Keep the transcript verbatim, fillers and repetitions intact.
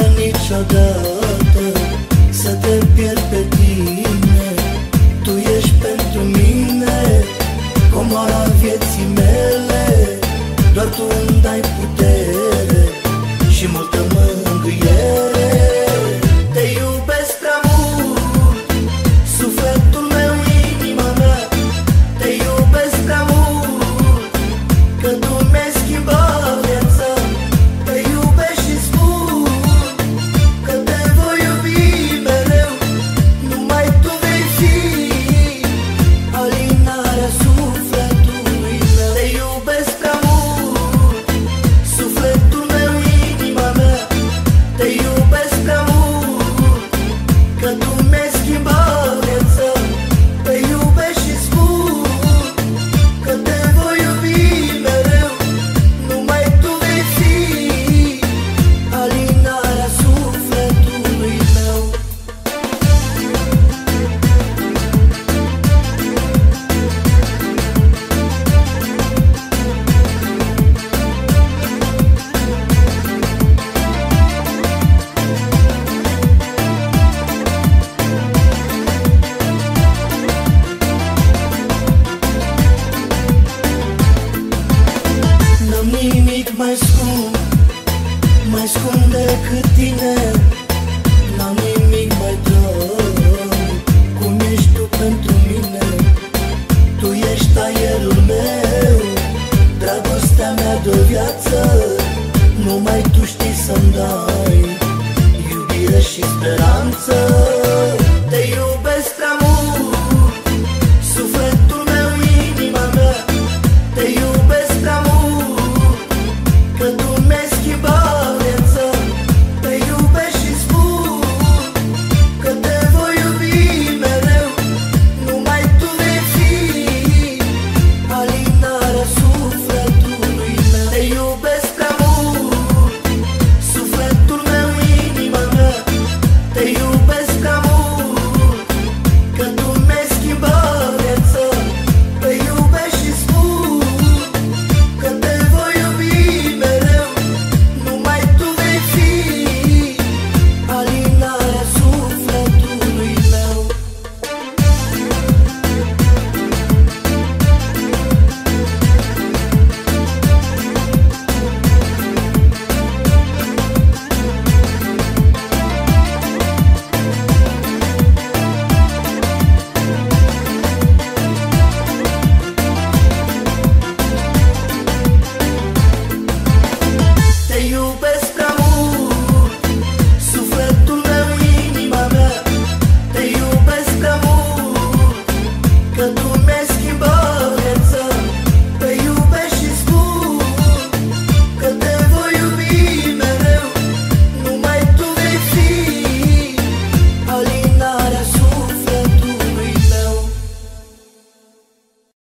niciodată să te pierd pe tine. Tu ești pentru mine comoara vieții mele. Doar tu îmi dai putere și multă mângâiere. Te iubesc prea mult, sufletul meu, inima mea. Te iubesc prea mult, că tu mi-ai schimbat viața. Te iubesc și spun că te voi iubi mereu. Numai tu vei fi alinarea sufletului meu. Te iubesc prea mult, sufletul meu, inima mea. Te iubesc prea mult, că tu mi-ai schimbat viața. Te iubesc și spun că te voi iubi mereu. Numai tu vei fi alinarea sufletului meu. N-am nimic mai scump, mai scump decât tine. N-am nimic mai drag, cum ești tu pentru mine. Tu ești aerul meu, dragostea mea de viață. Numai tu știi să-mi dai iubire și speranță.